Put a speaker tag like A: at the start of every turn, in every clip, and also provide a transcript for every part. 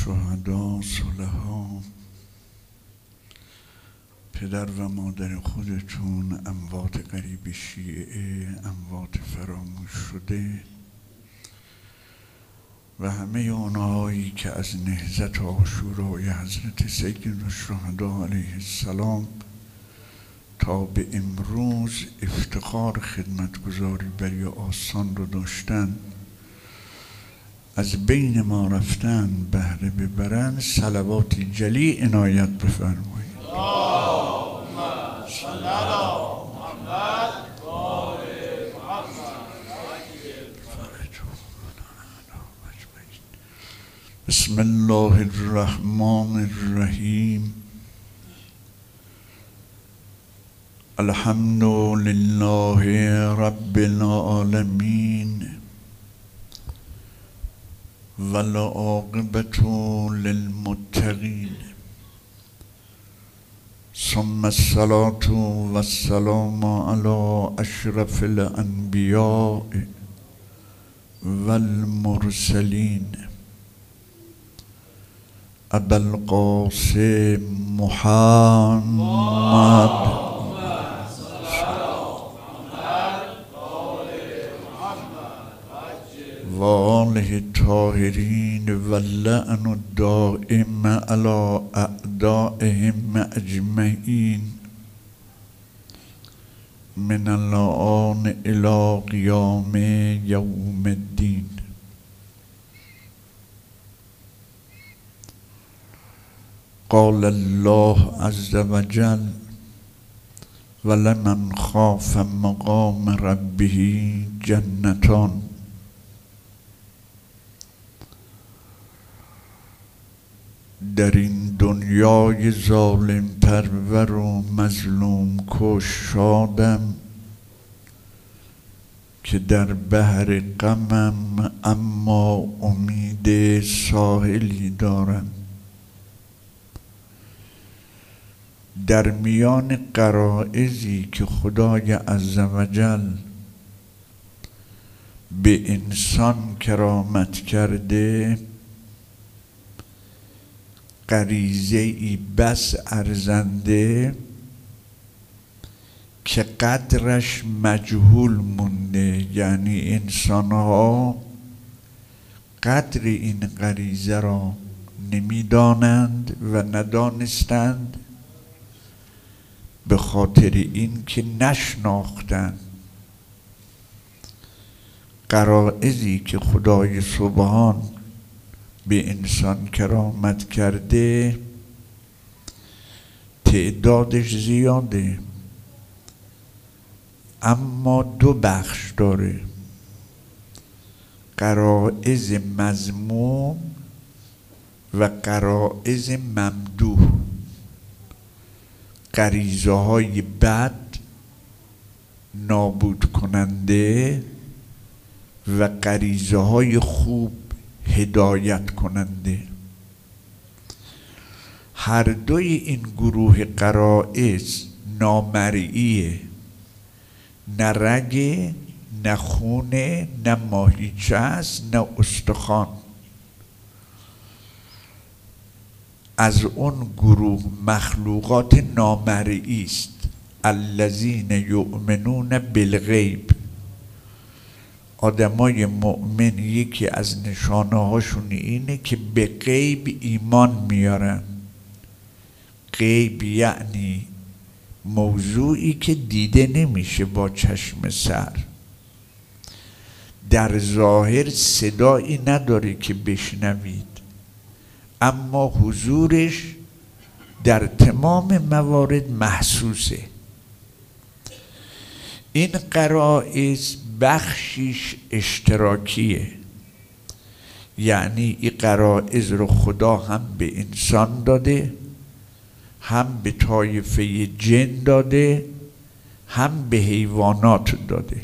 A: شهدا، صلحا، پدر و مادر خودتون، اموات قریب شیعه، اموات فراموش شده و همه اونهایی که از نهضت عاشورای حضرت سیدالشهدا علیه السلام تا به امروز افتخار خدمتگزاری بر آستان رو داشتن، از بین ما رفتن، بهره ببرن. صلواتی جلی عنایت بفرمایید.
B: اللهم صل علی محمد و آل محمد.
A: بسم الله الرحمن الرحیم. الحمد لله رب العالمین والعاقبة للمتقین، ثم الصلاة والسلام على اشرف الانبیاء والمرسلین ابا القاسم محمد و آله الطاهرین و لعن الدائم علی اعدائهم اجمعین من الآن الی قیام یوم الدین. قال الله عز وجل ولمن خاف مقام ربه جنتان. در این دنیای ظالم پرور و مظلوم کش شادم که در بحر غمم اما امید ساحلی دارم. در میان غرایزی که خدای عزوجل به انسان کرامت کرده، غریزه ای بس ارزنده که قدرش مجهول مونده، یعنی انسان ها قدر این غریزه را نمیدانند و ندانستند، به خاطر این که نشناختند غرایزی که خدای سبحان به انسان کرامت کرده. تعدادش زیاده اما دو بخش داره: غرایز مذموم و غرایز ممدوح. غریزه های بد، نابود کننده، و غریزه های خوب، هدایت کننده. هر دوی این گروه غرایز نامرئیه، نه رگه، نه خونه، نه ماهیچه است، نه استخوان. از اون گروه مخلوقات نامرئی است. الذین یؤمنون بالغیب. آدمای مؤمن یکی از نشانه هاشون اینه که به غیب ایمان میارن. غیب یعنی موضوعی که دیده نمیشه با چشم سر، در ظاهر صدایی نداره که بشنوید، اما حضورش در تمام موارد محسوسه. این غرایز بخشیش اشتراکیه، یعنی این غرایز رو خدا هم به انسان داده، هم به طایفه جن داده، هم به حیوانات داده.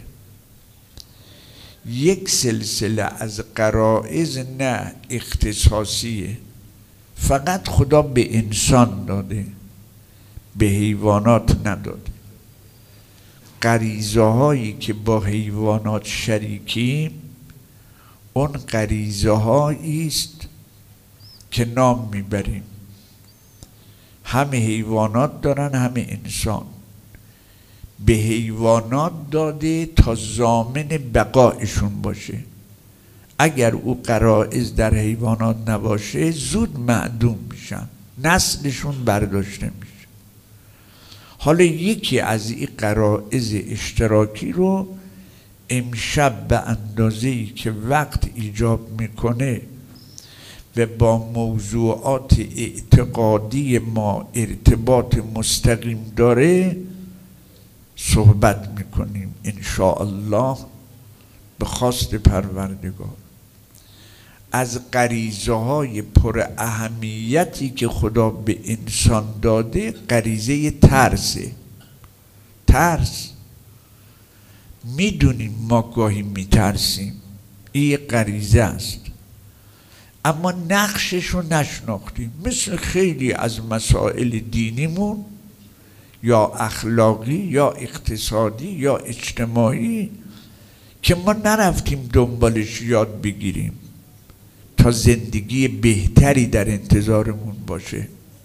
A: یک سلسله از غرایز نه اختصاصیه، فقط خدا به انسان داده، به حیوانات نداده. غریزه هایی که با حیوانات شریکیم، اون غریزه هایی است که نام میبریم. همه حیوانات دارن، همه انسان. به حیوانات داده تا ضامن بقایشون باشه. اگر او غرایز در حیوانات نباشه زود معدوم میشن، نسلشون برداشته میشه. حالا یکی از این غرایز اشتراکی رو امشب به اندازه‌ای که وقت ایجاب میکنه و با موضوعات اعتقادی ما ارتباط مستقیم داره صحبت میکنیم انشاءالله به خواست پروردگار. از غریزه های پر اهمیتی که خدا به انسان داده غریزه ترسه. ترس میدونیم ما گاهی میترسیم، این غریزه است، اما نقشش رو نشناختیم. مثل خیلی از مسائل دینیمون یا اخلاقی یا اقتصادی یا اجتماعی که ما نرفتیم دنبالش یاد بگیریم تا زندگی بهتری در انتظارمون باشه.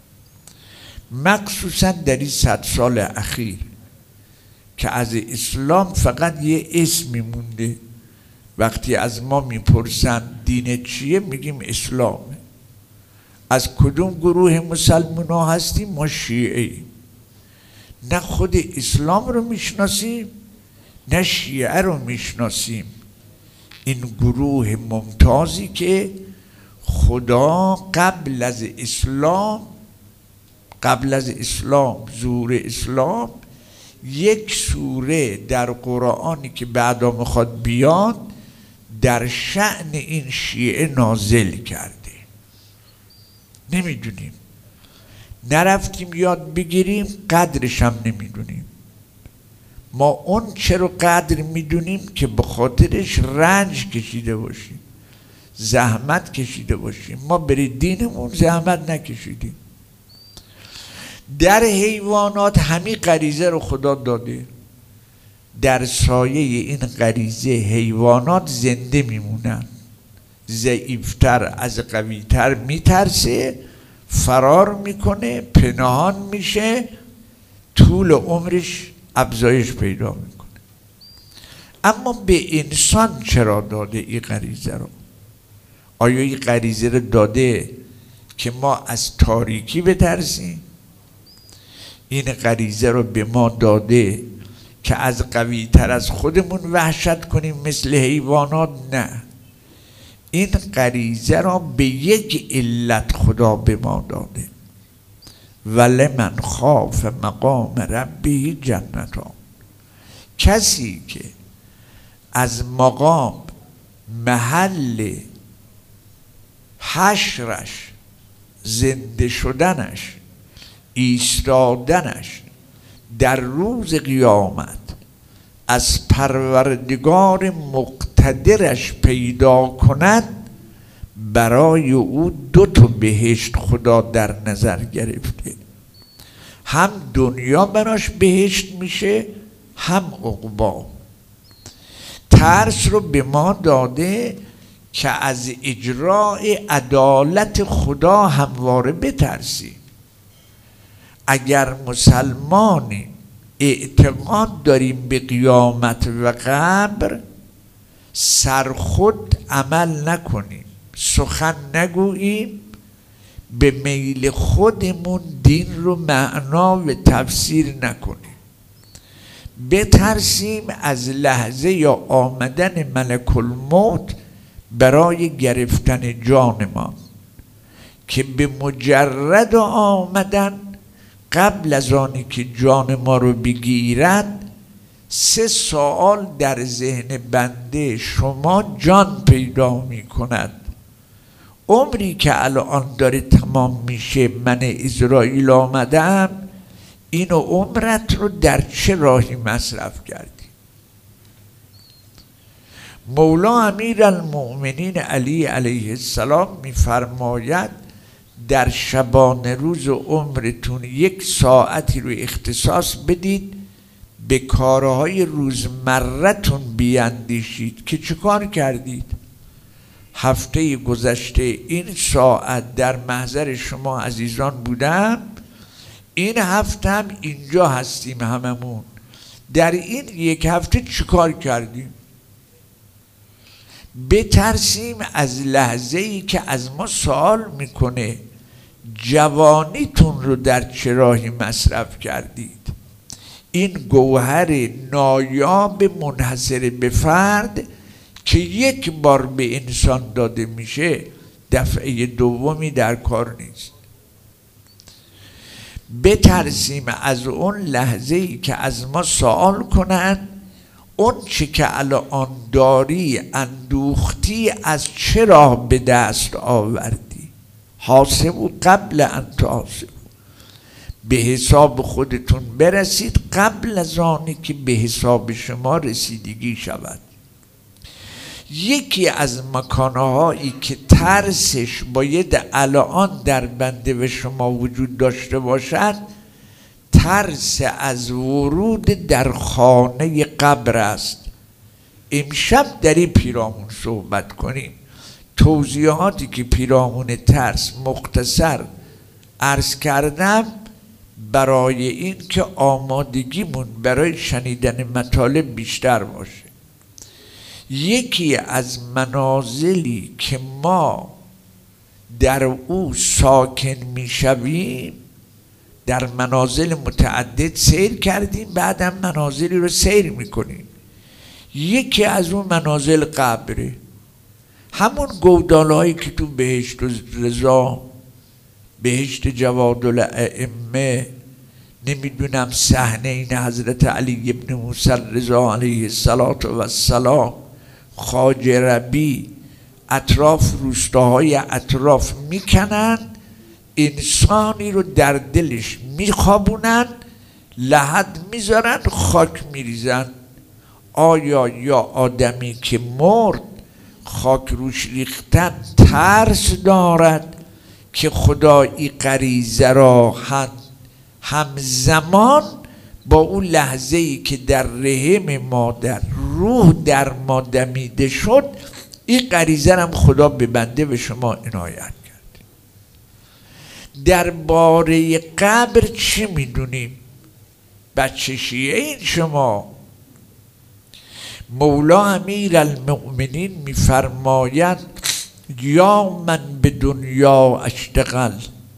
A: مخصوصا در این 100 سال اخیر که از اسلام فقط یه اسمی مونده. وقتی از ما میپرسن دین چیه میگیم اسلامه. از کدوم گروه مسلمان ها هستیم؟ ما شیعه. نه خود اسلام رو میشناسیم نه شیعه رو میشناسیم. این گروه ممتازی که خدا قبل از اسلام ظهور اسلام یک سوره در قرآنی که بعدا میخواد بیاد در شأن این شیعه نازل کرده. نمیدونیم، نرفتیم یاد بگیریم، قدرش هم نمیدونیم. ما اون چرا قدر میدونیم که به خاطرش رنج کشیده باشیم، زحمت کشیده باشیم. ما برای دینمون زحمت نکشیدیم. در حیوانات همین غریزه رو خدا داده. در سایه این غریزه حیوانات زنده میمونن. ضعیفتر از قویتر میترسه، فرار میکنه، پنهان میشه، طول عمرش افزایش پیدا میکنه. اما به انسان چرا داده این غریزه رو؟ آیا این غریزه رو داده که ما از تاریکی بترسیم؟ این غریزه رو به ما داده که از قوی تر از خودمون وحشت کنیم مثل حیوانات؟ نه. این غریزه را به یک علت خدا به ما داده. ولمن خاف مقام ربه جنتان. کسی که از مقام، محل حشرش، زنده شدنش، ایستادنش در روز قیامت از پروردگار مقتدرش پیدا کند، برای او 2 بهشت خدا در نظر گرفته. هم دنیا براش بهشت میشه، هم عقبا. ترس رو به ما داده که از اجرای عدالت خدا همواره بترسیم. اگر مسلمانی اعتقاد داریم به قیامت و قبر، سرخود عمل نکنیم، سخن نگوییم، به میل خودمون دین رو معنا و تفسیر نکنیم. بترسیم از لحظه یا آمدن ملک الموت برای گرفتن جانمان، که به مجرد آمدن قبل از آنی که جان ما رو بگیرد 3 سوال در ذهن بنده شما جان پیدا می کند. عمری که الان داره تمام میشه، من اسرائیل آمدم، اینو عمرت رو در چه راهی مصرف کردی؟ مولا امیرالمؤمنین علی علیه السلام میفرماید در شبانه روز عمرتون 1 ساعتی رو اختصاص بدید به کارهای روزمرتون بیاندیشید که چه کار کردید. هفته گذشته این ساعت در محضر شما عزیزان بودم، این هفته هم اینجا هستیم هممون. در این یک هفته چیکار کردیم؟ بترسیم از لحظه‌ای که از ما سوال میکنه جوانیتون رو در چه راهی مصرف کردید. این گوهر نایاب منحصر به فرد که یک بار به انسان داده میشه، دفعه دومی در کار نیست. بترسیم از اون لحظه‌ای که از ما سوال کنن اون چه که الان داری اندوختی از چه راه به دست آوردی. حاسبوا قبل ان تحاسبوا، به حساب خودتون برسید قبل از آنی که به حساب شما رسیدگی شود. یکی از مکانهایی که ترسش باید الان در بنده و شما وجود داشته باشد، ترس از ورود در خانه قبر است. امشب در این پیرامون صحبت کنیم. توضیحاتی که پیرامون ترس مختصر عرض کردم برای این که آمادگیمون برای شنیدن مطالب بیشتر باشه. یکی از منازلی که ما در او ساکن میشویم، در منازل متعدد سیر کردیم، بعدم منازلی رو سیر میکنیم. یکی از اون منازل قبره، همون گودالهایی که تو بهشت رضا، بهشت جواد الائمه، نمیدونم صحنه این حضرت علی ابن موسی رضا علیه السلام، خواجه ربی، اطراف روستاهای اطراف میکنن، انسانی رو در دلش میخوابونن، لحد میذارن، خاک میریزن. آیا یا آدمی که مرد خاک روش ریختن ترس دارد که خدایی غریزه را همزمان با اون لحظه‌ای که در رحم مادر روح در ما دمیده شد، این غریزه هم خدا به بنده و شما عنایت کرد. درباره قبر چی میدونیم؟ بچه شیعه این شما. مولا امیر المؤمنین میفرماید یا من به دنیا اشتغل،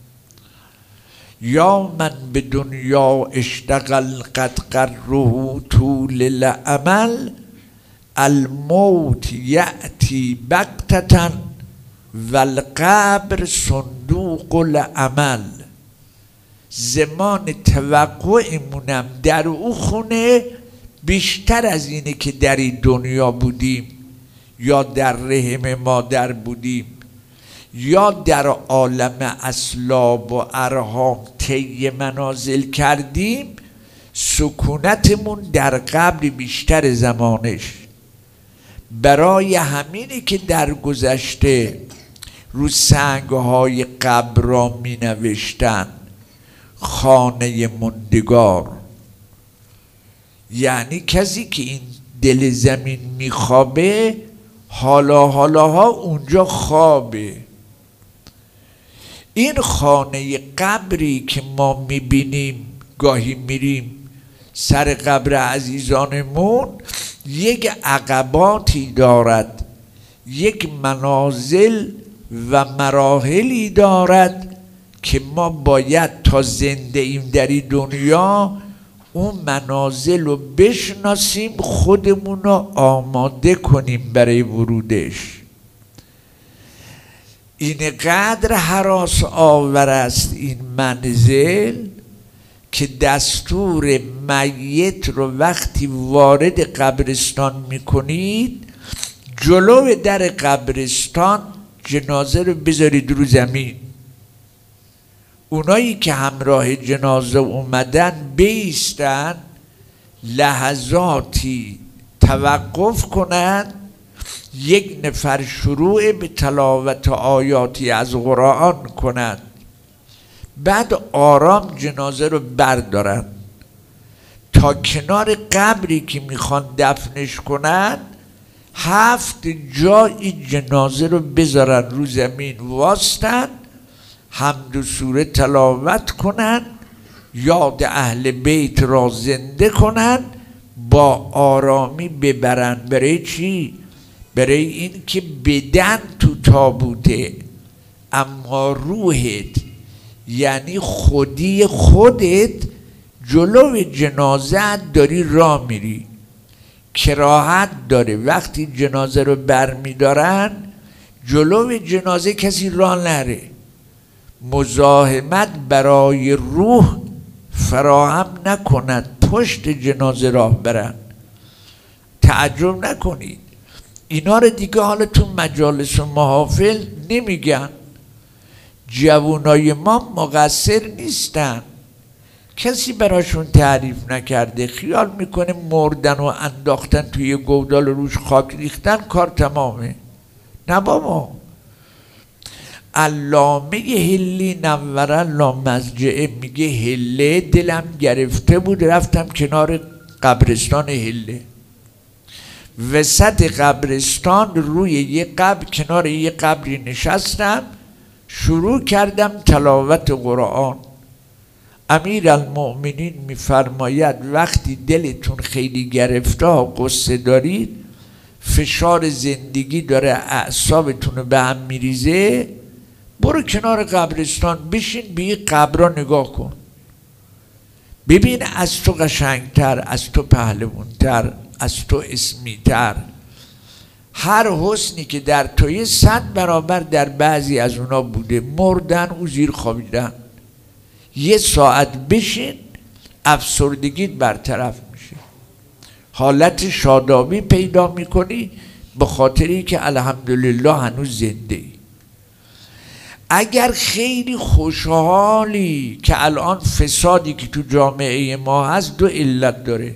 A: یا من به دنیا اشتغل قد قره طول الامل، الموت یأتی بغتة والقبر صندوق العمل. زمان توقعمونم در او خونه بیشتر از اینه که در این دنیا بودیم یا در رحم مادر بودیم یا در عالم اسلاب و ارحام طی منازل کردیم. سکونتمون در قبر بیشتر زمانش. برای همینه که در گذشته رو سنگهای قبر را می نوشتن خانه مندگار، یعنی کسی که این دل زمین میخوابه حالاها اونجا خوابه. این خانه قبری که ما میبینیم، گاهی میریم سر قبر عزیزانمون، یک عقباتی دارد، یک منازل و مراحلی دارد که ما باید تا زنده ایم در این دنیا اون منازل رو بشناسیم، خودمون رو آماده کنیم برای ورودش. اینقدر هراس آور است این منزل که دستور میت رو وقتی وارد قبرستان میکنید، جلو در قبرستان جنازه رو بذارید رو زمین. اونایی که همراه جنازه اومدن بایستن، لحظاتی توقف کنند، یک نفر شروع به تلاوت آیاتی از قرآن کنند، بعد آرام جنازه رو بردارن تا کنار قبری که میخوان دفنش کنند. 7 جای جنازه رو بذارن رو زمین واسطن، حمد و سوره تلاوت کنن، یاد اهل بیت را زنده کنن، با آرامی ببرن. برای چی؟ برای این که بدن تو تابوته، اما روحت یعنی خودی خودت جلو جنازه داری راه میری. کراهت داره وقتی جنازه رو برمیدارن جلو جنازه کسی راه نره، مزاحمت برای روح فراهم نکند پشت جنازه راه برن. تعجب نکنید اینا رو دیگه حالا تو مجالس و محافل نمیگن. جوانای ما مقصر نیستن، کسی براشون تعریف نکرده، خیال میکنه مردن و انداختن توی گودال روش خاک ریختن کار تمامه. نه بابا. علامه هلی نور الله مضجعه میگه هله دلم گرفته بود، رفتم کنار قبرستان هله، وسط قبرستان روی یه قبر کنار یه قبری نشستم، شروع کردم تلاوت قرآن. امیرالمؤمنین میفرماید وقتی دلتون خیلی گرفته قصه دارید، فشار زندگی داره اعصابتون رو به هم میریزه، برو کنار قبرستان بشین به یه قبرا نگاه کن، ببین از تو قشنگتر، از تو پهلوانتر، از تو اسمیتر، هر حسنی که در توی 100 برابر در بعضی از اونا بوده، مردن و زیر خوابیدن. یه ساعت بشین افسردگیت برطرف میشه، حالت شادابی پیدا میکنی به خاطری که الحمدلله هنوز زنده ای. اگر خیلی خوشحالی که الان فسادی که تو جامعه ما هست 2 علت داره،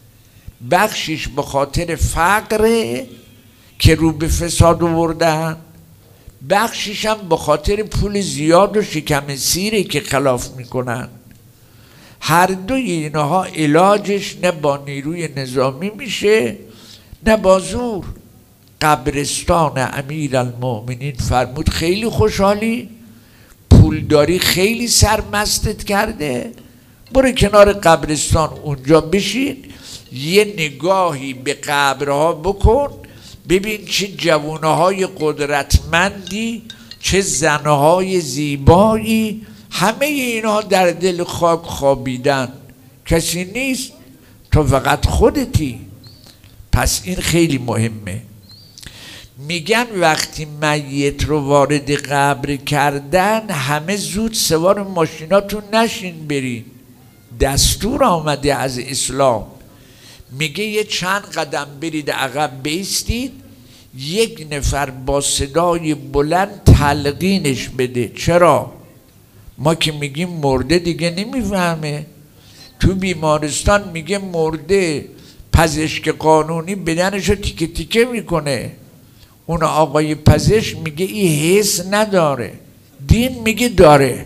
A: بخشش به خاطر فقره که رو به فساد آوردن، بخشش هم به خاطر پول زیاد و شکم سیره که خلاف میکنن. هر دوی اینها علاجش نه با نیروی نظامی میشه نه با زور. قبرستان امیرالمؤمنین فرمود خیلی خوشحالی، پولداری خیلی سرمستت کرده، برو کنار قبرستان اونجا بشین، یه نگاهی به قبرها بکن، ببین چه جوانهای قدرتمندی، چه زنهای زیبایی، همه اینا در دل خاک خوابیدن، کسی نیست، تو فقط خودتی. پس این خیلی مهمه. میگن وقتی میت رو وارد قبر کردن همه زود سوار ماشیناتون نشین برین، دستور آمده از اسلام، میگه یه چند قدم برید عقب بیستید، یک نفر با صدای بلند تلقینش بده. چرا؟ ما که میگیم مرده دیگه نمیفهمه، تو بیمارستان میگه مرده، پزشک قانونی بدنشو تیکه تیکه میکنه، اون آقای پزشک میگه این حس نداره، دین میگه داره،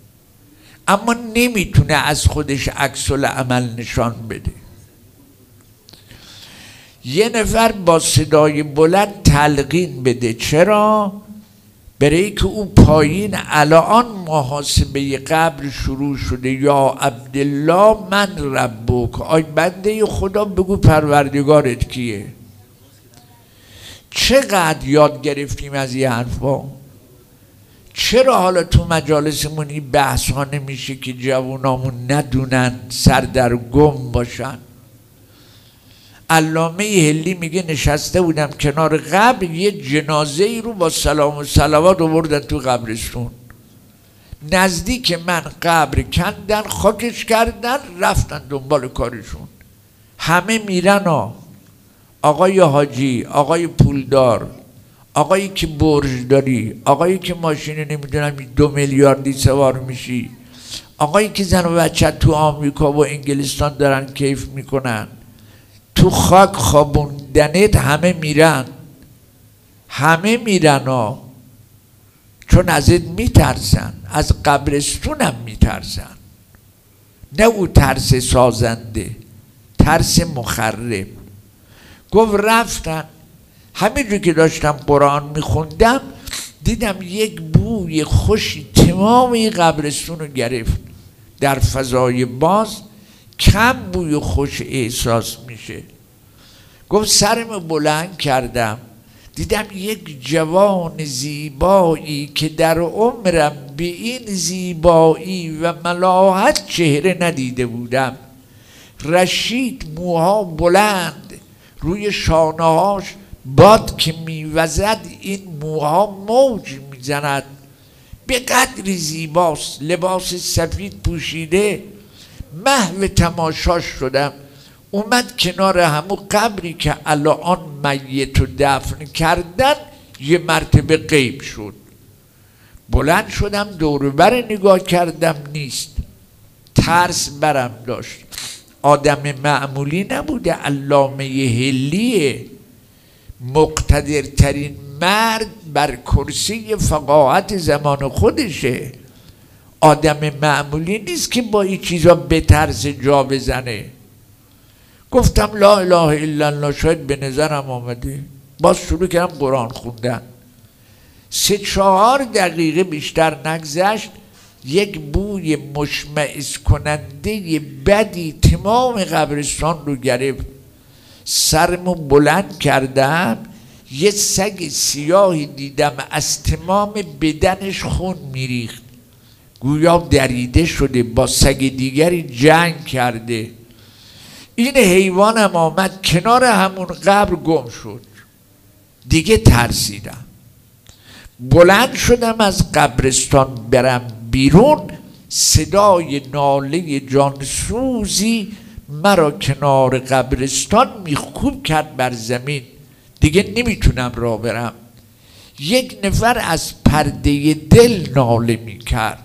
A: اما نمیتونه از خودش عکس العمل نشان بده. یه نفر با صدای بلند تلقین بده. چرا؟ برای که او پایین الان محاسبه قبر شروع شده، یا عبدالله من ربک، آی بنده خدا بگو پروردگارت کیه. چقدر یاد گرفتیم از این حرفا؟ چرا حالا تو مجالسمون این بحث ها نمیشه که جوانامون ندونن، سردرگم باشن؟ علامه هلی میگه نشسته بودم کنار قبر، یه جنازه ای رو با سلام و صلوات آوردن تو قبرستون، نزدیک من قبر کندن، خاکش کردن، رفتن دنبال کارشون. همه میرن ها، آقای حاجی، آقای پولدار، آقایی که برج داری، آقایی که ماشین نمیدونم 2 میلیاردی سوار میشی، آقایی که زن و بچه تو آمریکا و انگلستان دارن کیف میکنن، تو خاک خوابوندنت همه میرن، همه میرن ها، چون ازت میترسن، از قبرستونم میترسن، نه او ترس سازنده، ترس مخرب. گفت رفتن همینجور که داشتم قرآن میخوندم دیدم یک بوی خوشی تمام قبرستون رو گرفت. در فضای باز کم بوی خوش احساس میشه. گفت سرمو بلند کردم دیدم یک جوان زیبایی که در عمرم به این زیبایی و ملاحت چهره ندیده بودم. رشید، موها بلند، روی شانه‌هاش باد که میوزد این موها موج میزند. به قدری زیباست، لباس سفید پوشیده. محو تماشاش شدم. اومد کنار همون قبری که الان میت رو دفن کردن یه مرتبه غیب شد. بلند شدم دور بر نگاه کردم نیست. ترس برم داشت. آدم معمولی نبوده، علامه حلیه، مقتدرترین مرد بر کرسی فقاهت زمان خودشه. آدم معمولی نیست که با این چیزا بترس جا بزنه. گفتم لا اله الا الله، شاید به نظرم آمده. باز شروع کردم قرآن خوندن. 3-4 دقیقه بیشتر نگذشت یک بوی مشمئز کننده بدی تمام قبرستان رو گرفت. سرمو بلند کردم، یه سگ سیاهی دیدم از تمام بدنش خون میریخت، گویا دریده شده، با سگ دیگری جنگ کرده. این حیوانم آمد کنار همون قبر گم شد. دیگه ترسیدم، بلند شدم از قبرستان برم بیرون. صدای ناله جانسوزی مرا کنار قبرستان میخکوب کرد بر زمین. دیگه نمیتونم راه برم. یک نفر از پرده دل ناله میکرد.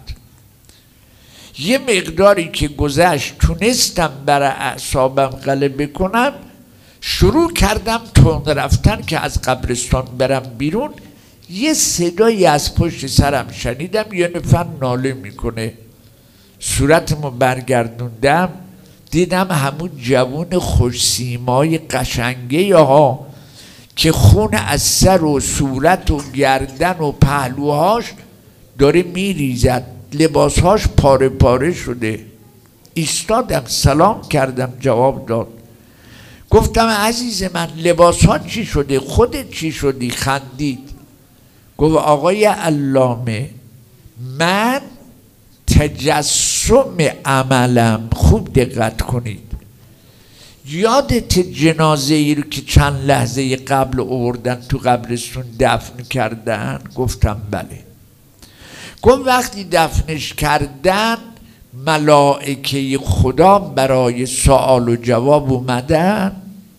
A: یه مقداری که گذشت تونستم بر اعصابم غلبه کنم. شروع کردم تند رفتن که از قبرستان برم بیرون. یه صدایی از پشت سرم شنیدم، یه نفر ناله میکنه. صورتمو برگردوندم، دیدم همون جوون خوش سیمای قشنگه ها که خون از سر و صورت و گردن و پهلوهاش داره میریزد، لباسهاش پاره پاره شده. ایستادم، سلام کردم، جواب داد. گفتم عزیز من لباسها چی شده؟ خودت چی شدی؟ خندید. گفت آقای علامه، من تجسم عملم، خوب دقت کنید، یادت جنازه ای رو که چند لحظه قبل آوردن تو قبرستون دفن کردن؟ گفتم بله. گفت وقتی دفنش کردن ملائکه خدا برای سوال و جواب اومدن.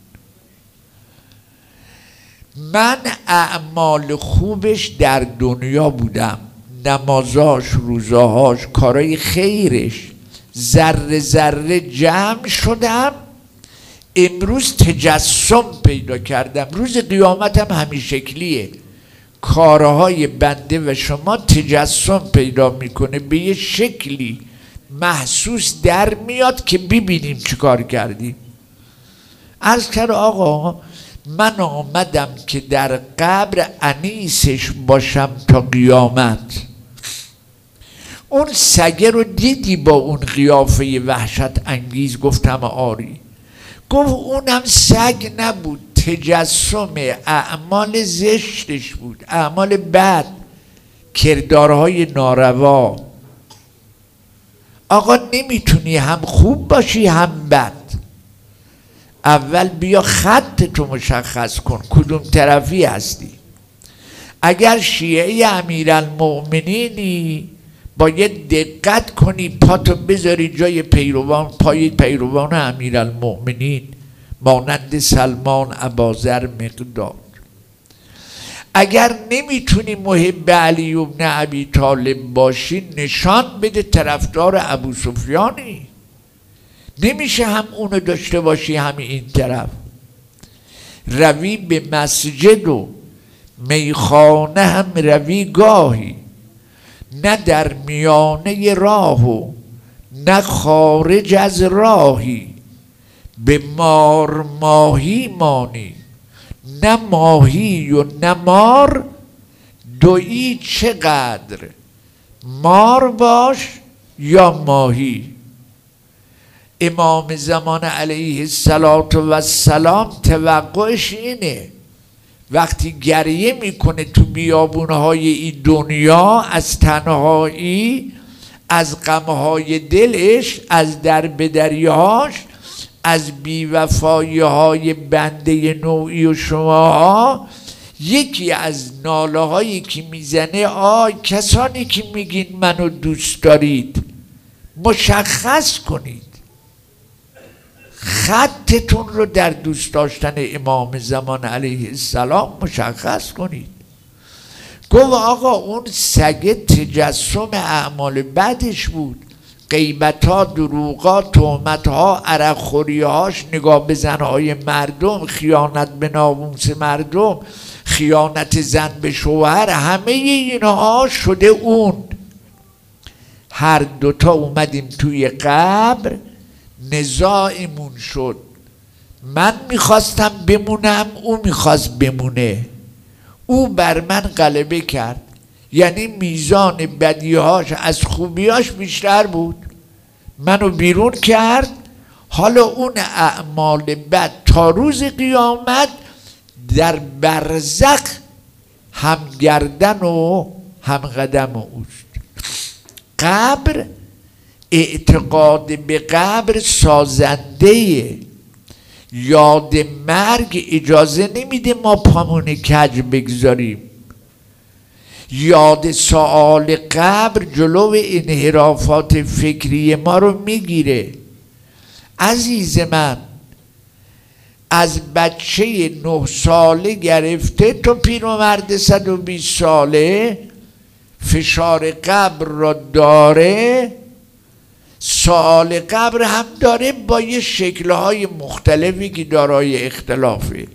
A: من اعمال خوبش در دنیا بودم، نمازاش، روزاهاش، کارای خیرش، ذره ذره جمع شدم. امروز تجسم پیدا کردم. روز قیامتم همین شکلیه. کارهای بنده و شما تجسم پیدا میکنه، به یه شکلی محسوس در میاد که ببینیم چی کار کردیم. عرض کرد آقا من آمدم که در قبر انیسش باشم تا قیامت. اون سگه رو دیدی با اون قیافه وحشت انگیز؟ گفتم آری. گفت اونم سگ نبود، تجسم اعمال زشتش بود، اعمال بد، کردارهای ناروا. آقا نمیتونی هم خوب باشی هم بد. اول بیا خط تو مشخص کن، کدوم طرفی هستی. اگر شیعه امیرالمؤمنینی باید دقت کنی، پاتو بذاری جای پیروان، پای پیروان امیرالمؤمنین مانند سلمان، اباذر، مقداد. اگر نمیتونی محب علی بن ابی طالب باشی، نشان بده طرفدار ابو سفیانی. نمیشه هم اونو داشته باشی هم این طرف. روی به مسجد و میخانه هم روی گاهی، نه در میانه راه و نه خارج از راهی. به مار ماهی مانی نه ماهی و نه مار، دویی چقدر، مار باش یا ماهی. امام زمان علیه السلام توقعش اینه وقتی گریه میکنه تو بیابونهای این دنیا از تنهایی، از غمهای دلش، از دربدریهاش، از بیوفایی‌های بنده نوعی و شماها، یکی از ناله هایی که میزنه آی کسانی که میگین منو دوست دارید مشخص کنید، خطتون رو در دوست داشتن امام زمان علیه السلام مشخص کنید. گفت آقا اون سگه تجسم اعمال بدش بود، غیبت‌ها، دروغ‌ها، تهمت‌ها، عرق‌خوری‌هاش، نگاه به زنهای مردم، خیانت به ناموس مردم، خیانت زن به شوهر، همه اینها شده اون. هر دوتا اومدیم توی قبر، نزاعمون شد، من میخواستم بمونم، او میخواست بمونه، او بر من غلبه کرد، یعنی میزان بدیهاش از خوبیاش بیشتر بود، منو بیرون کرد. حالا اون اعمال بد تا روز قیامت در برزخ هم گردن و هم قدم اوست. قبر، اعتقاد به قبر سازنده، یاد مرگ اجازه نمیده ما پامون کج بگذاریم. یاد سؤال قبر جلو انحرافات فکری ما رو میگیره. عزیز من، از بچه 9 ساله گرفته تا پیرمرد 120 ساله فشار قبر را داره. سؤال قبر هم داره با یه شکل‌های مختلفی که دارای اختلافه.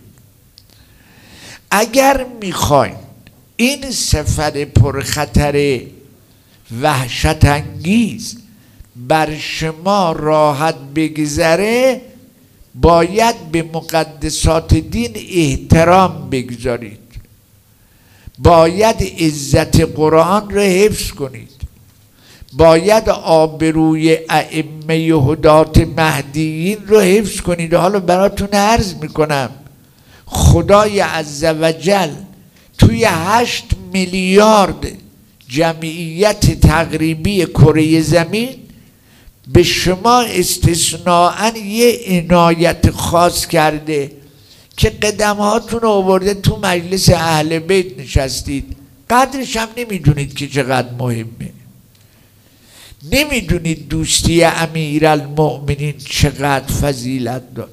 A: اگر میخواین این سفر پرخطر وحشت انگیز بر شما راحت بگذره، باید به مقدسات دین احترام بگذارید، باید عزت قرآن رو حفظ کنید، باید آبروی ائمه هدات مهدیین رو حفظ کنید. حالا براتون عرض میکنم خدای عزوجل توی 8 میلیارد جمعیت تقریبی کره زمین به شما استثناءً یه عنایت خاص کرده که قدمهاتون رو آورده تو مجلس اهل بیت نشستید، قدرش هم نمیدونید که چقدر مهمه، نمیدونید دوستی امیرالمؤمنین چقدر فضیلت داره.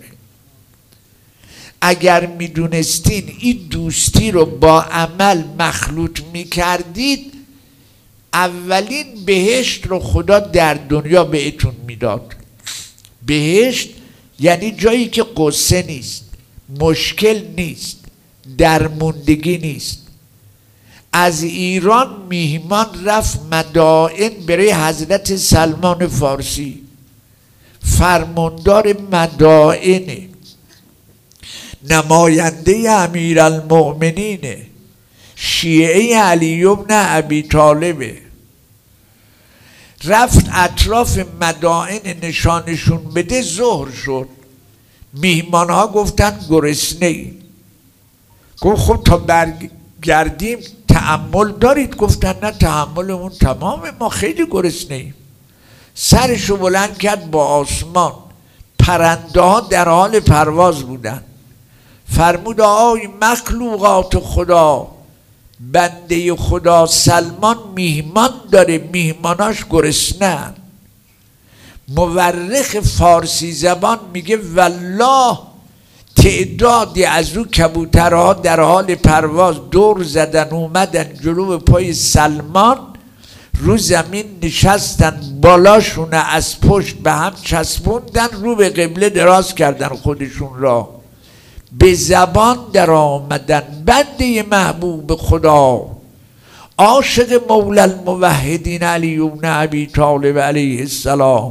A: اگر میدونستین این دوستی رو با عمل مخلوط میکردید، اولین بهشت رو خدا در دنیا بهتون میداد. بهشت یعنی جایی که قصه نیست، مشکل نیست، درموندگی نیست. از ایران میهمان رفت مدائن برای حضرت سلمان فارسی، فرماندار مدائنه، نماینده امیرالمؤمنینه، شیعه علی بن ابی طالبه. رفت اطراف مدائن نشانشون بده، ظهر شد، میهمان ها گفتن گرسنه ای. گفت خب تا برگردیم تحمل دارید؟ گفتن نه تحملمون تمامه، ما خیلی گرسنه ایم. سرشو بلند کرد با آسمان، پرنده ها در حال پرواز بودن، فرمود آی مخلوقات خدا، بنده خدا سلمان میهمان داره، میهماناش گرسنه‌ان. مورخ فارسی زبان میگه والله تعدادی از او کبوترها در حال پرواز دور زدن اومدن جلو پای سلمان، رو زمین نشستن، بالاشون از پشت به هم چسبوندن، رو به قبله دراز کردن خودشون را، به زبان در آمدن بنده محبوب خدا، عاشق مولا الموحدین علی بن ابی طالب علیه السلام،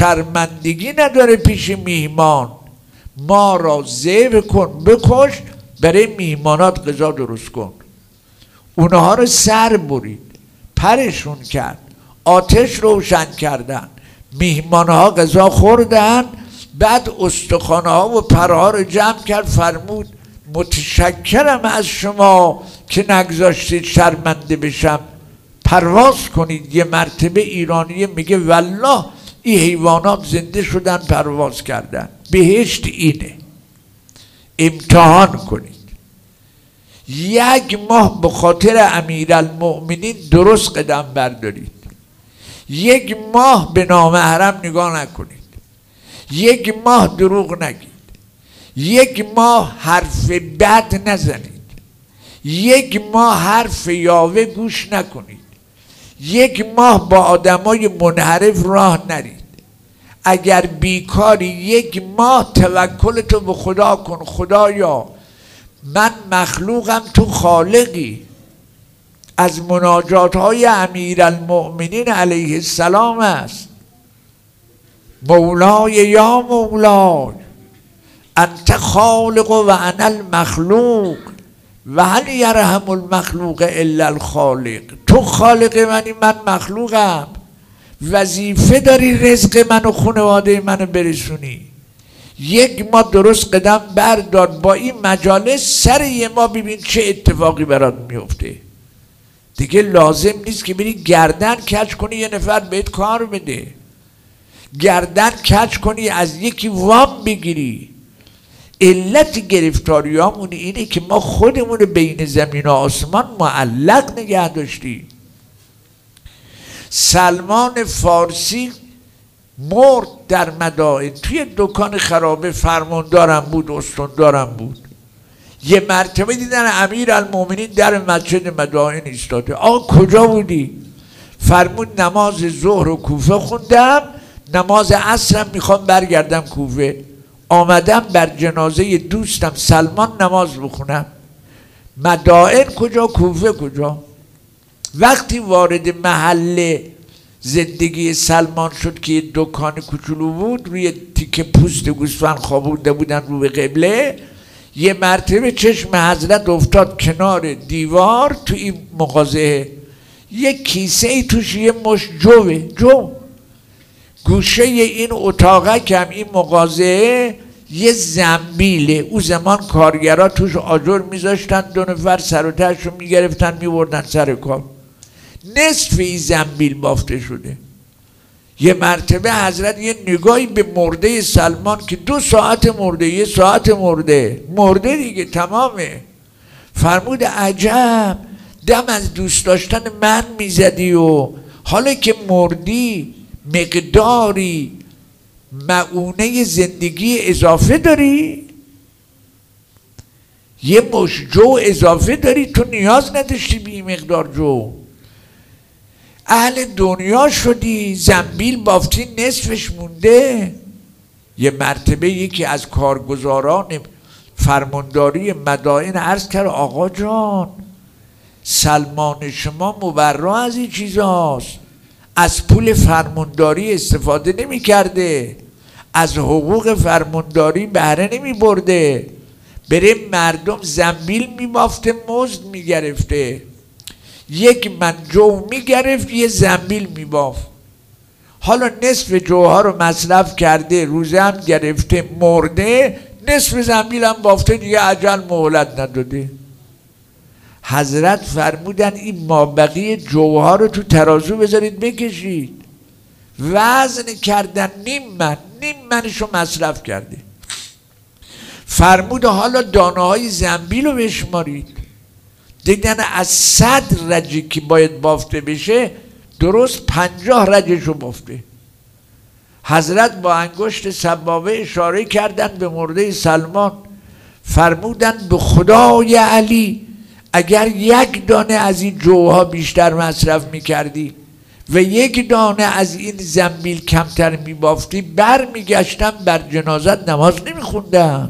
A: شرمندگی نداره پیش میهمان، ما را ذبح کن، بکش، برای میهمانات غذا درست کن. اونها رو سر برید، پرشون کرد، آتش روشن کردن، میهمانها غذا خوردن. بعد استخوانها و پرها رو جمع کرد، فرمود متشکرم از شما که نگذاشتید شرمنده بشم، پرواز کنید. یه مرتبه ایرانی میگه والله این حیوانات زنده شدن پرواز کردن. بهشت اینه، امتحان کنید. 1 ماه به خاطر امیرالمؤمنین درست قدم بردارید. 1 ماه به نامحرم نگاه نکنید. 1 ماه دروغ نگید. 1 ماه حرف بد نزنید. 1 ماه حرف یاوه گوش نکنید. 1 ماه با آدمای منحرف راه نرید. اگر بیکاری 1 ماه توکلتو به خدا کن. خدایا من مخلوقم، تو خالقی. از مناجات های امیرالمؤمنین علیه السلام است. مولای یا مولای انت خالق و انا المخلوق و هل یرحم المخلوق الا الخالق. تو خالق منی، من مخلوقم. وظیفه داری رزق من و خانواده منو برسونی. 1 ماه درست قدم بردار. با این مجالس سر 1 ماه ببین چه اتفاقی برات میفته. دیگه لازم نیست که بری گردن کج کنی یه نفر بهت کار بده، گردن کج کنی از یکی وام بگیری. علت گرفتاریامون اینه که ما خودمون بین زمین و آسمان معلق نگه داشتیم. سلمان فارسی مرد در مدائن، توی دکان خرابه فرماندارم بود، استاندارم بود. یه مرتبه دیدن امیرالمؤمنین در مسجد مدائن ایستاده. آقا کجا بودی؟ فرمود نماز ظهر و کوفه خوندم، نماز عصرم میخوام برگردم کوفه. آمدم بر جنازه دوستم سلمان نماز بخونم. مدائن کجا؟ کوفه کجا؟ وقتی وارد محل زندگی سلمان شد که یه دکان کوچولو بود، روی تیکه پوست گوسفند خوابونده بودن رو به قبله، یه مرتبه چشم حضرت افتاد کنار دیوار تو این مغازه. یه کیسه ای توش یه مش جو گوشه این اتاقه کم این مغازه یه زنبیله. او زمان کارگرها توش آجر میذاشتن، 2 نفر سر و تهشو میگرفتن میبردن سر کار. نصف این زنبیل بافته شده. یه مرتبه حضرت یه نگاهی به مرده سلمان که 2 ساعت مرده، 1 ساعت مرده دیگه تمامه. فرمود عجب دم از دوست داشتن من میزدی و حالا که مردی مقداری مؤونه زندگی اضافه داری، یه مش جو اضافه داری، تو نیاز نداشتی به این مقدار جو. اهل دنیا شدی، زنبیل بافتی نصفش مونده. یه مرتبه یکی از کارگزاران فرمانداری مدائن عرض کرد آقا جان سلمان شما مبرا از این چیزاست، از پول فرمانداری استفاده نمی کرده، از حقوق فرمانداری بهره نمی برده، بره مردم زنبیل می بافته، مزد می گرفته. 1 من جو می گرفت، 1 زنبیل می بافت. حالا نصف جوها رو مصرف کرده، روزه هم گرفته، مرده، نصف زنبیل هم بافته، دیگه اجل مهلت نداده. حضرت فرمودن این مابقی جوها رو تو ترازو بذارید بکشید. وزن کردن 1/2 منشو مصرف کرده. فرمود حالا دانه های زنبیل رو بشمارید. دیدن از 100 رجی که باید بافته بشه درست 50 رجشو بافته. حضرت با انگشت سبابه اشاره کردن به مرده سلمان. فرمودن به خدای علی اگر 1 دانه از این جوها بیشتر مصرف میکردی و 1 دانه از این زنبیل کمتر میبافتی، بر میگشتم بر جنازت نماز نمیخوندم.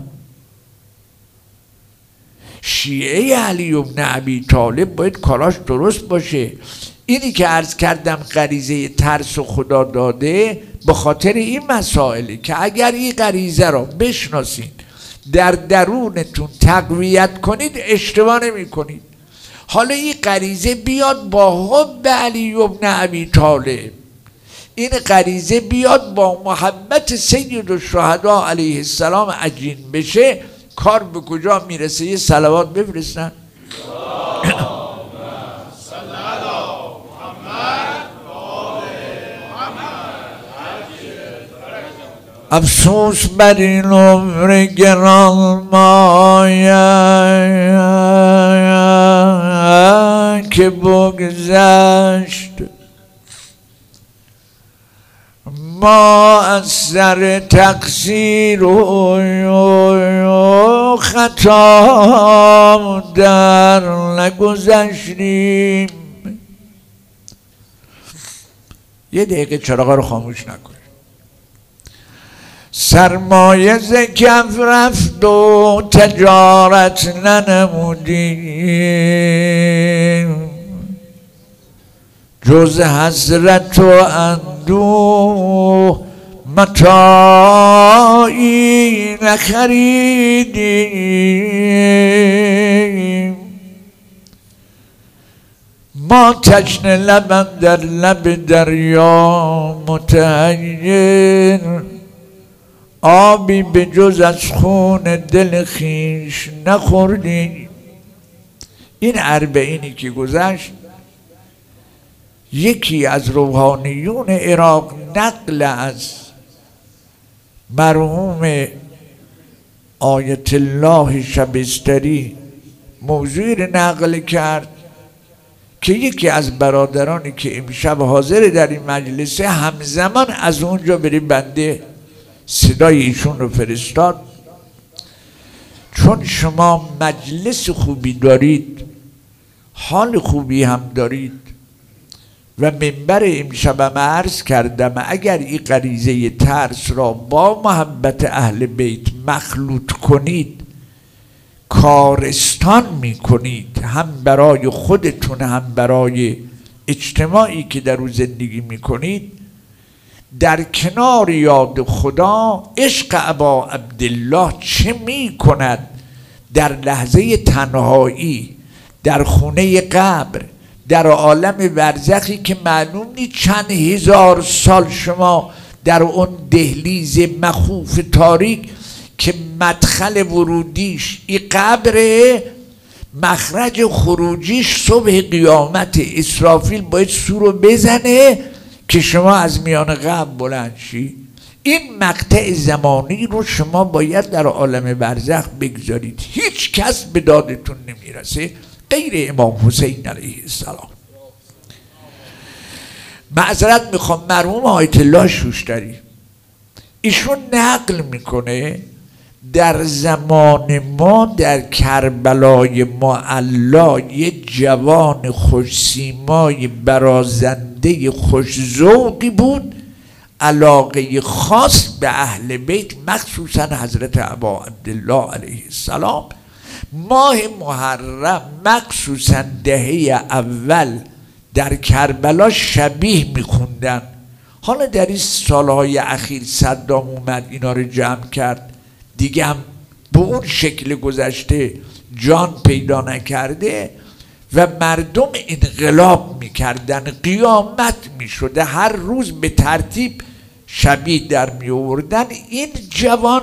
A: شیعه علی بن ابی طالب باید کاراش درست باشه. اینی که عرض کردم غریزه ترس و خدا داده به خاطر این مسائله که اگر این غریزه را بشناسین، در درونتون تقویت کنید اشتباه نمی کنید. حالا این غریزه بیاد با حب علی ابن ابی طالب، این غریزه بیاد با محبت سید الشهدا علیه السلام عجین بشه، کار به کجا میرسه؟ یه صلوات بفرستن. افسوس بر این عمر گرانمایه که بگذشت، ما از سر تقصیر و خطا در نگذشتیم. یه دقیقه چراغا رو خاموش نکن. سرمایه ز کف رفت و تجارت ننمودیم، جز حسرت و اندوه متاعی نخریدیم. ما تشنه لبم در لب دریا متحیر، آبی به جز از خون دل خویش نخوردیم. این اربعینی که گذشت، یکی از روحانیون عراق نقل از مرحوم آیت الله شبستری موضوعی رو نقل کرد که یکی از برادرانی که امشب حاضر در این مجلسه همزمان از اونجا بری بنده صدای ایشون رو فرستاد. چون شما مجلس خوبی دارید، حال خوبی هم دارید و منبر امشبم عرض کردم اگر این غریزه ترس را با محبت اهل بیت مخلوط کنید، کارستان می کنید، هم برای خودتون هم برای اجتماعی که در او زندگی می کنید. در کنار یاد خدا عشق ابا عبدالله چه می کند در لحظه تنهایی، در خونه قبر، در عالم برزخی که معلوم نیست چند هزار سال شما در اون دهلیز مخوف تاریک که مدخل ورودیش این قبره، مخرج خروجیش صبح قیامت اسرافیل باید سور رو بزنه که شما از میان قبر بلند شی. این مقطع زمانی رو شما باید در عالم برزخ بگذارید. هیچ کس به دادتون نمیرسه غیر امام حسین علیه السلام. معذرت میخوام، مرحوم آیت الله شوشتری ایشون نقل میکنه در زمان ما در کربلای معلا یه جوان خوشسیمای برازنده خوش‌ذوقی بود، علاقه خاص به اهل بیت مخصوصا حضرت ابا عبدالله علیه السلام. ماه محرم مخصوصا دهه اول در کربلا شبیه میخوندن. حالا در این سالهای اخیر صدام اومد اینا رو جمع کرد، دیگه هم به اون شکل گذشته جان پیدا نکرده و مردم انقلاب میکردن، قیامت میشده، هر روز به ترتیب شبیه در میوردن. این جوان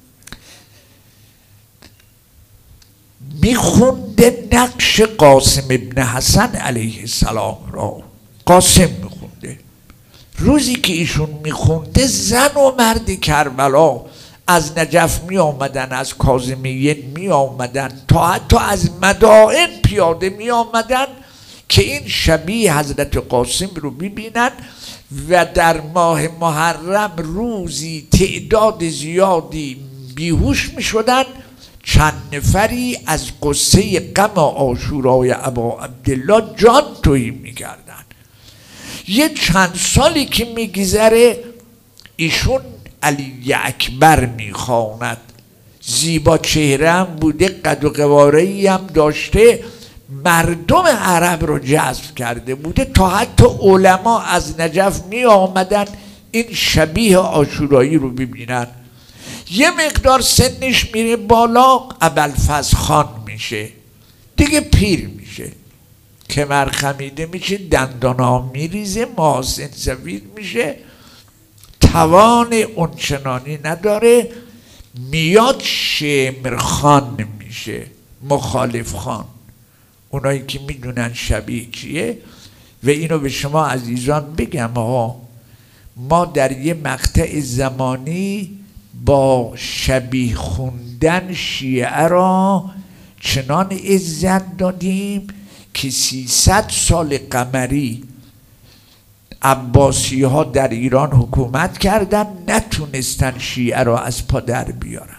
A: میخونده نقش قاسم ابن حسن علیه السلام را. قاسم میخونده. روزی که ایشون میخونده زن و مرد کربلا از نجف می آمدن، از کاظمیه می آمدن، تا حتی از مدائن پیاده می آمدن که این شبیه حضرت قاسم رو ببینن و در ماه محرم روزی تعداد زیادی بیهوش می شدن. چند نفری از قصه غم عاشورای ابا عبدالله جان تویی می کردن. یه چند سالی که می گذره ایشون علی اکبر میخواند، زیبا چهره هم بوده، قد و قواره‌ای هم داشته، مردم عرب رو جذب کرده بوده، تا حتی علما از نجف می آمدن این شبیه عاشورایی رو ببینن. یه مقدار سنش میره بالا، ابوالفضل خان میشه، دیگه پیر میشه، کمر خمیده میشه، دندانا میریزه، محاسن سفید میشه، توان اونچنانی نداره، میاد شمر خان میشه، مخالف خان. اونایی که میدونن شبیه چیه. و اینو به شما عزیزان بگم ما در یه مقطع زمانی با شبیه خوندن شیعه را چنان عزت دادیم که 300 سال قمری عباسی ها در ایران حکومت کردن، نتونستن شیعه را از پا در بیارن.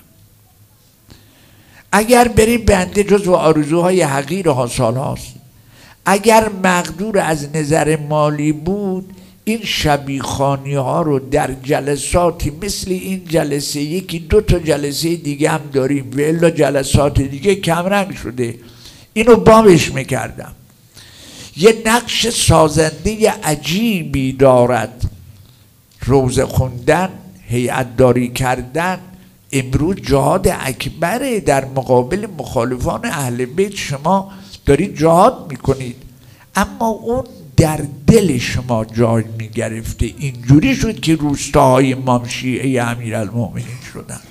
A: اگر بری بنده جزو آرزوهای حقیر ها سال هاست، اگر مقدور از نظر مالی بود این شبیخانی ها رو در جلساتی مثل این جلسه، یکی 2 تا جلسه دیگه هم داریم و الا جلسات دیگه کمرنگ شده، اینو بابش میکردم. یه نقش سازنده عجیبی دارد روزه خوندن، هیئت داری کردن. امروز جهاد اکبره در مقابل مخالفان اهل بیت، شما دارید جهاد میکنید، اما اون در دل شما جای میگرفته. اینجوری شد که روستاهای امام شیعه امیرالمومنین شدن.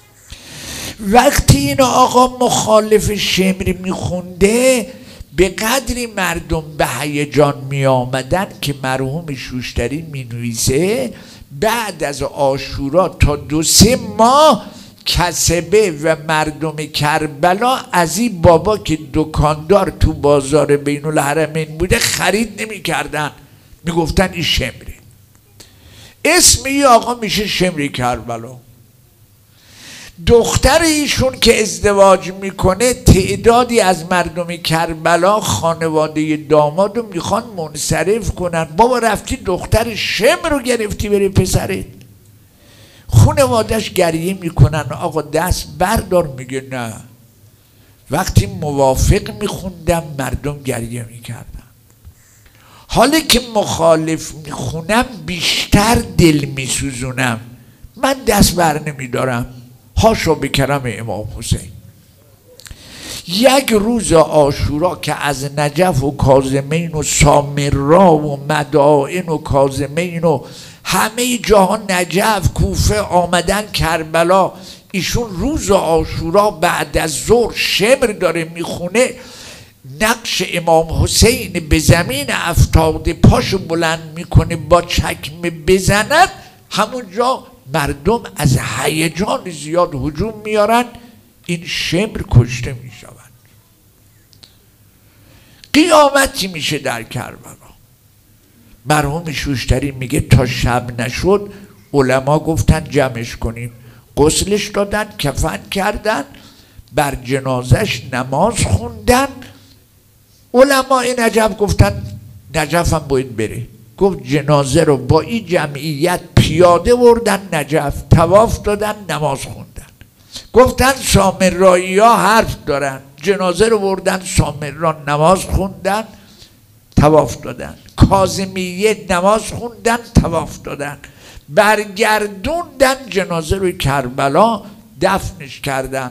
A: وقتی این آقا مخالف شمر میخونده، به قدری مردم به هیجان می آمدن که مرحوم شوشتری می نویسه بعد از عاشورا تا 2-3 ماه کسبه و مردم کربلا از این بابا که دکاندار تو بازار بین الحرمین بوده خرید نمی کردن، می گفتن این شمره. اسم این آقا میشه شمری کربلا. دختر ایشون که ازدواج میکنه، تعدادی از مردم کربلا خانواده دامادو میخوان منصرف کنن. بابا رفتی دختر شمر رو گرفتی بری پسرت. خانوادش گریه میکنن آقا دست بردار، میگه نه. وقتی موافق میخوندم مردم گریه میکردن. حالا که مخالف میخونم بیشتر دل میسوزونم، من دست بر نمیدارم. هاشو به کرم امام حسین. یک روز عاشورا که از نجف و کاظمین و سامرا و مدائن و کاظمین و همه جاها، نجف، کوفه آمدن کربلا، ایشون روز عاشورا بعد از ظهر شمر داره میخونه، نقش امام حسین به زمین افتاده، پاشو بلند میکنه با چکمه بزند، همونجا مردم از هیجان زیاد هجوم میارن، این شمر کشته میشود. قیامتی میشه در کربلا. مرحوم شوشتری میگه تا شب نشد علما گفتن جمعش کنیم، غسلش دادن، کفن کردن، بر جنازش نماز خوندن. علمای نجف گفتن نجف هم باید بره. گفت جنازه رو با این جمعیت پیاده بردن نجف، طواف دادن، نماز خوندن. گفتن سامرایی ها حرف دارن، جنازه رو بردن سامرا، نماز خوندن، طواف دادن. کاظمیه نماز خوندن، طواف دادن، برگردوندن جنازه رو کربلا، دفنش کردن.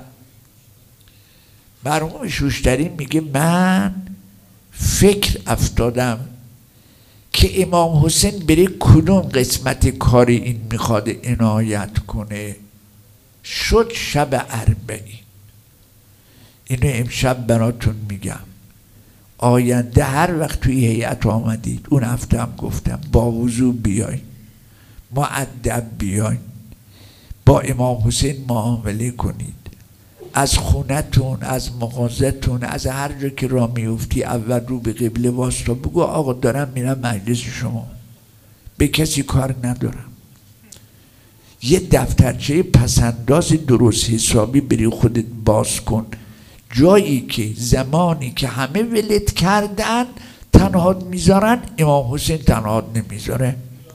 A: مرحوم شوشتری میگه من فکر افتادم که امام حسین بره کدوم قسمت کاری این میخواد عنایت کنه. شد شب 40. اینو امشب براتون میگم. آینده هر وقت توی هیئت آمدید، اون هفته هم گفتم، با وضو بیاین، مؤدب بیاین، با امام حسین معامله کنید. از خونتون، از مغازتون، از هر جا که راه میفتی اول رو به قبله واسطا، بگو آقا دارم میرم مجلس شما، به کسی کار ندارم. یه دفترچه پسنداز درست حسابی بری خودت باز کن، جایی که زمانی که همه ولت کردن تنهاد میذارن، امام حسین تنهاد نمیذاره.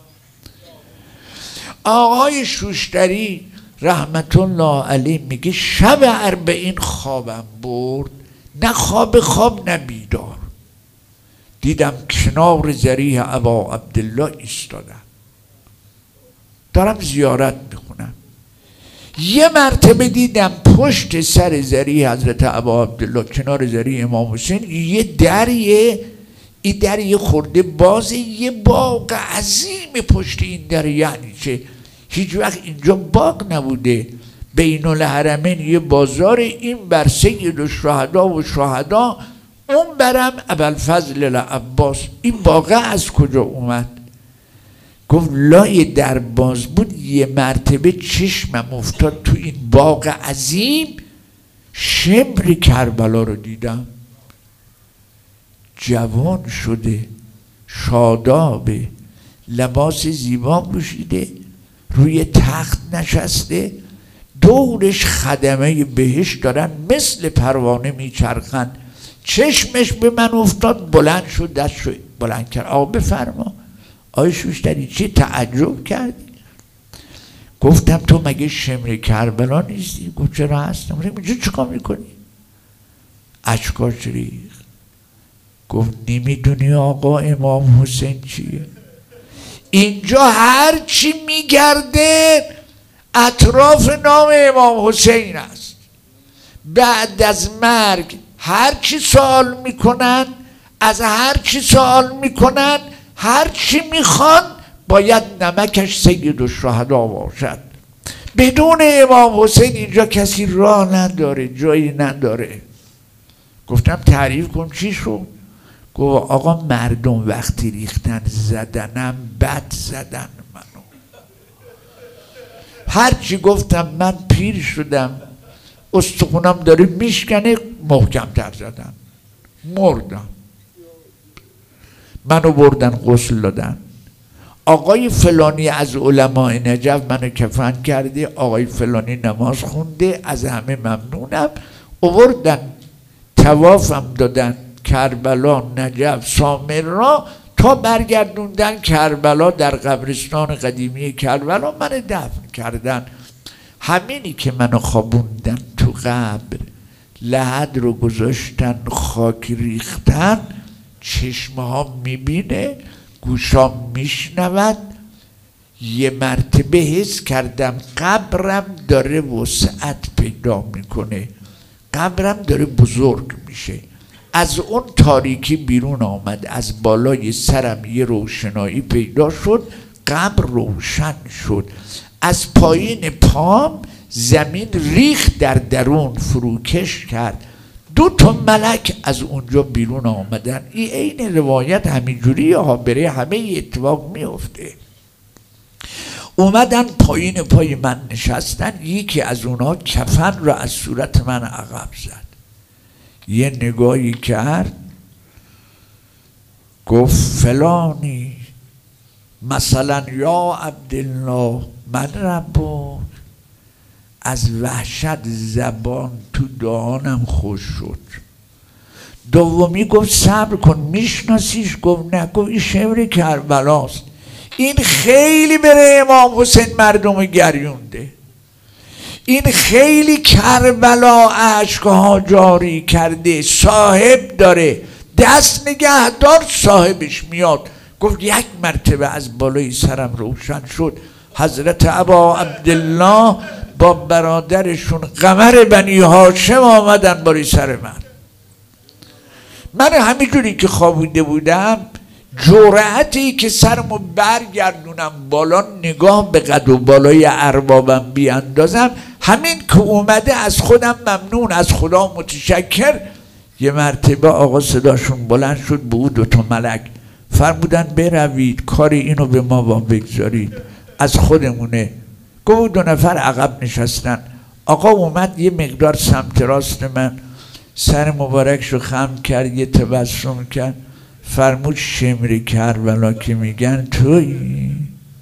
A: آقای شوشتری رحمت الله علیه میگه شب 40 خوابم برد، نه خواب نه بیدار. دیدم کنار ضریح ابا عبدالله ایستادم، دارم زیارت میخونم. یه مرتبه دیدم پشت سر زری حضرت ابا عبدالله کنار زری امام حسین یه دریه، این در یه خورده بازه، یه باغ عظیم پشت این در. یعنی چه؟ هیچ وقت اینجا باغ نبوده. بین الحرمین یه بازار، این بر سید الشهدا و شهدا، اون برم ابوالفضل العباس. این باغ از کجا اومد؟ گفت لای در باز بود، یه مرتبه چشمم افتاد تو این باغ عظیم، شمر کربلا رو دیدم. جوان شده، شادابه، لباس زیبا پوشیده، روی تخت نشسته، دورش خدمه بهشت دارن مثل پروانه میچرخن. چشمش به من افتاد، بلند شد، دستشو بلند کرد. آقا بفرما. آقای شوشتری چی تعجب کردی؟ گفتم تو مگه شمر کربلا نیستی؟ گفت چرا هستم. اینجا چیکار میکنی؟ اشکاش ریخت. گفت نمیدونی آقا امام حسین چیه؟ اینجا هر چی میگرده اطراف نام امام حسین است. بعد از مرگ هر چی سوال میکنن، از هر چی سوال میکنن، هر چی میخوان باید نمکش سید الشهدا باشد. بدون امام حسین اینجا کسی راه نداره، جایی نداره. گفتم تعریف کن چی شد؟ گفت آقا مردم وقتی ریختن زدنم، بد زدن منو. هرچی گفتم من پیر شدم، استخونم داره میشکنه، محکم تر زدن، مردم. منو بردن غسل دادن. آقای فلانی از علماء نجف منو کفن کرده، آقای فلانی نماز خونده، از همه ممنونم. آوردن طوافم دادن، کربلا، نجف، سامرا، تا برگردوندن کربلا. در قبرستان قدیمی کربلا من دفن کردن. همینی که منو خوابوندن تو قبر، لحد رو گذاشتن، خاک ریختن، چشمه ها میبینه، گوشام میشنود. یه مرتبه حس کردم قبرم داره وسعت پیدا میکنه، قبرم داره بزرگ میشه. از اون تاریکی بیرون آمد، از بالای سرم یه روشنایی پیدا شد، قبر روشن شد. از پایین پام زمین ریخت در درون، فروکش کرد. 2 ملک از اونجا بیرون آمدن. این عین روایت همینجوری ها، بره همه اتفاق میفته. اومدن پایین پای من نشستن. یکی از اونها کفن را از صورت من عقب زد، یه نگاهی کرد، گفت فلانی، مثلا یا عبدالله من ربک. از وحشت زبان تو دهانم خوش شد. دومی گفت صبر کن، میشناسیش؟ گفت نه. گفت این شمر کربلاست، این خیلی بره امام حسین مردم گریونده، این خیلی کربلا اشکها جاری کرده، صاحب داره، دست نگهدار، صاحبش میاد. گفت 1 مرتبه از بالای سرم روشن شد. حضرت ابا عبدالله با برادرشون قمر بنی هاشم آمدن بالای سر من همینجوری که خوابیده بودم، جرأتی که سرمو برگردونم بالا، نگاه به قد و بالای اربابم بیاندازم، همین که اومده از خودم ممنون، از خدا متشکر. یه مرتبه آقا صداشون بلند شد به او 2 ملک، فرمودن بروید کار اینو به ما بگذارید، از خودمونه. گفت 2 نفر عقب نشستن. آقا اومد یه مقدار سمت راست من، سر مبارکشو خم کرد، یه تبسم کرد، فرمود شمر کربلا که میگن تویی؟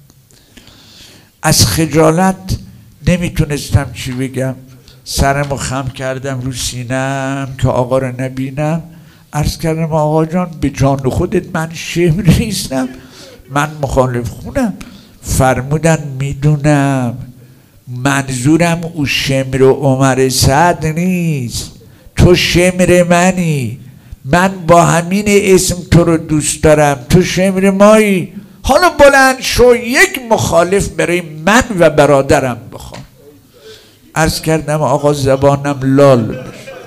A: از خجالت نمیتونستم چی بگم، سرمو خم کردم رو سینم که آقا رو نبینم. عرض کردم آقا جان به جان خودت من شمر نیستم، من مخالف خونم. فرمودن میدونم، منظورم او شمر و عمر سعد نیست، تو شمر منی، من با همین اسم تو رو دوست دارم، تو شمر مایی. حالا بلند شو 1 مخالف برای من و برادرم بخوام. عرض کردم آقا زبانم لال بشه.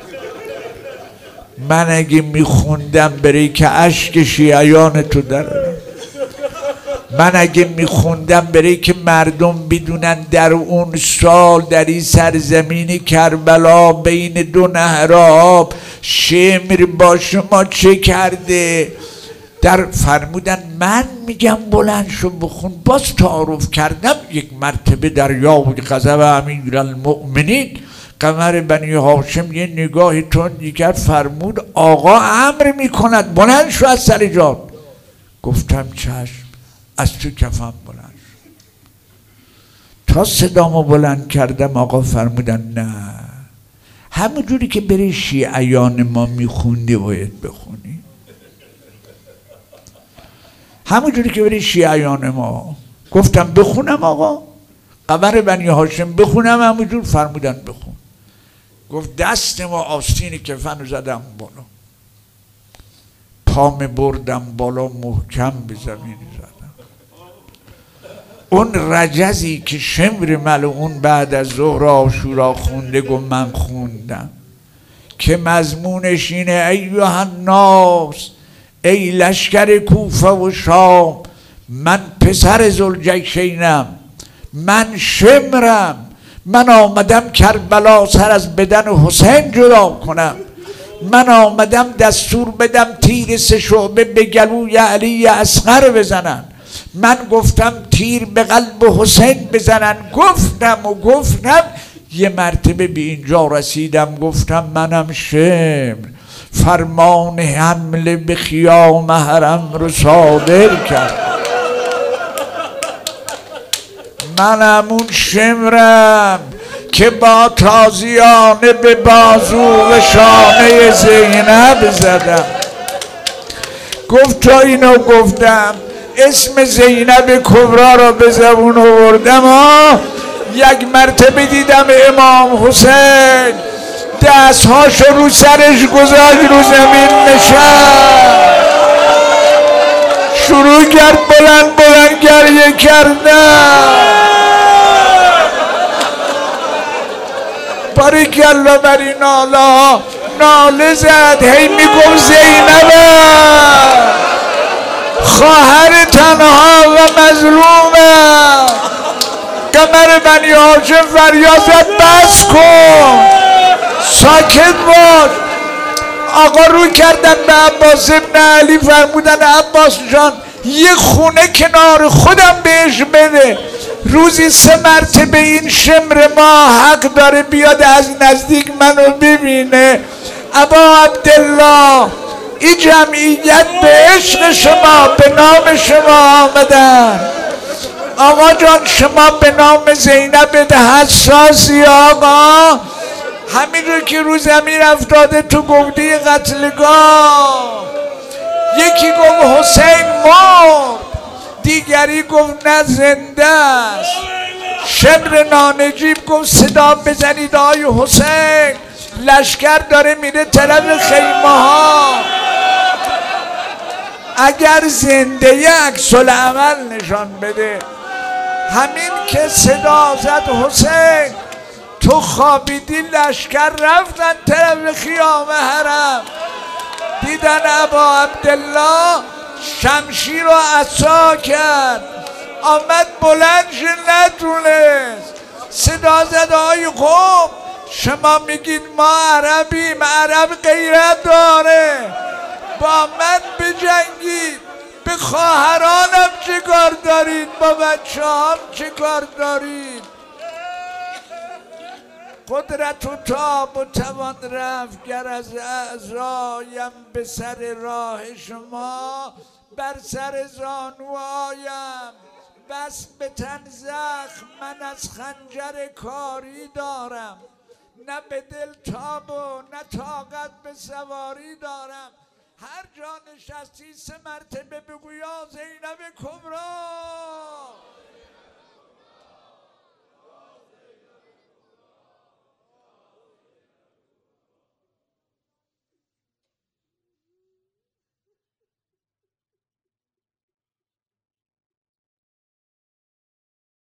A: من اگه میخوندم برای که اشک شیعیان تو درارم، من اگه میخوندم برای که مردم بدونن در اون سال در این سرزمین کربلا بین دو نهر آب شمر با شما چه کرده، در فرمودن من میگم بلند شو بخون. باز تعارف کردم یک مرتبه در یاوی غضب امیرالمؤمنین قمر بنی هاشم یه نگاه تندی کرد، فرمود آقا امر میکند بلند شو از سر جات. گفتم چشم. از تو کفم بلند شد. تا صدامو بلند کردم آقا فرمودن نه، همون جوری که برای شیعیان ما میخوندی باید بخونی، همون جوری که برای شیعیان ما. گفتم بخونم آقا؟ قمر بنی هاشم بخونم همون جور؟ فرمودن بخون. گفت دست ما آستین کفن رو زدم بالا، پام بردم بالا محکم به زمین زدم. اون رجزی که شمر ملعون بعد از ظهر عاشورا خونده گفت من خوندم که مضمونش اینه ایها الناس، ای لشکر کوفه و شام، من پسر ذوالجیشینم، من شمرم، من آمدم کربلا سر از بدن حسین جدا کنم، من آمدم دستور بدم تیر 3 شعبه به گلوی علی اصغر بزنن، من گفتم تیر به قلب حسین بزنن. گفتم یه مرتبه به اینجا رسیدم گفتم منم شمر، فرمان حمله به خیام حرم رو صادر کرد، منم اون شمرم که با تازیانه به بازو و شانه زینب زدم. گفت تا اینو گفتم اسم زینب کبرا را به زبون آوردم. یک مرتبه دیدم امام حسین دستهاشو رو سرش گذاشت، رو زمین نشست، شروع کرد بلند گریه کردن. باریکالله بر این ناله زد، هی میگم زینبه خواهر تنها و مظلومه. قمر بنی هاشم فریاد زد بس کن، ساکت باش. آقا رو کردن به عباس ابن علی، فرمودن عباس جان یه خونه کنار خودم بهش بده، روزی 3 مرتبه این شمر ما حق داره بیاد از نزدیک منو ببینه. ابا عبدالله این جمعیت به عشق شما به نام شما آمدن. آقا جان شما به نام زینب حساسی آقا، همین رو که رو زمین افتاده تو گفتی قتلگاه. یکی گفت حسین مرد، دیگری گفت نه زنده است. شمر نانجیب گفت صدا بزنید آی حسین، لشکر داره میره طرف خیمه ها. اگر زنده ی عکس العمل نشان بده. همین که صدا زد حسین تو خوابیدی، لشکر رفتن طرف خیام حرم، دیدن ابا عبدالله شمشیر رو عصا کرد، آمد بلند شد نتونست. صدا زد آی قوم شما میگید ما عربیم، عرب غیرت داره، با من بجنگید. به خواهرانم چه کار دارید، با بچه هم چه کار دارید؟ قدرت و تاب و توان رفت گر از اعضایم به سر راه شما، بر سر زانو آیم بس به تن زخم، من از خنجر کاری دارم، نه به دل تاب و نه طاقت به سواری دارم. هر جا نشستی 3 مرتبه بگو یا زینب کبرا.